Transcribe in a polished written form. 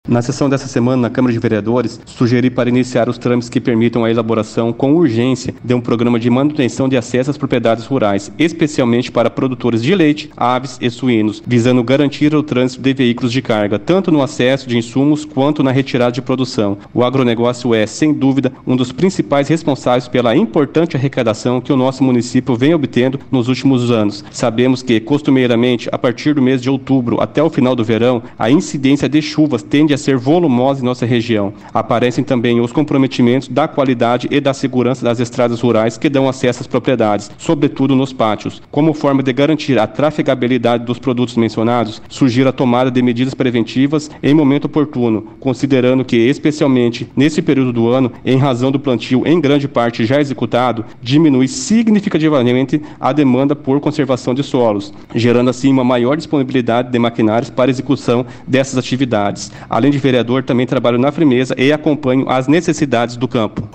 Na sessão dessa semana, na Câmara de Vereadores, sugeri para iniciar os trâmites que permitam a elaboração com urgência de um programa de manutenção de acesso às propriedades rurais, especialmente para produtores de leite, aves e suínos, visando garantir o trânsito de veículos de carga, tanto no acesso de insumos quanto na retirada de produção. O agronegócio é, sem dúvida, um dos principais responsáveis pela importante arrecadação que o nosso município vem obtendo nos últimos anos. Sabemos que, costumeiramente, a partir do mês de outubro até o final do verão, a incidência de chuvas tende a ser volumosa em nossa região. Aparecem também os comprometimentos da qualidade e da segurança das estradas rurais que dão acesso às propriedades, sobretudo nos pátios. Como forma de garantir a trafegabilidade dos produtos mencionados, sugiro a tomada de medidas preventivas em momento oportuno, considerando que, especialmente nesse período do ano, em razão do plantio em grande parte já executado, diminui significativamente a demanda por conservação de solos, gerando assim uma maior disponibilidade de maquinários para execução dessas atividades. Além de vereador, também trabalho na firmeza e acompanho as necessidades do campo.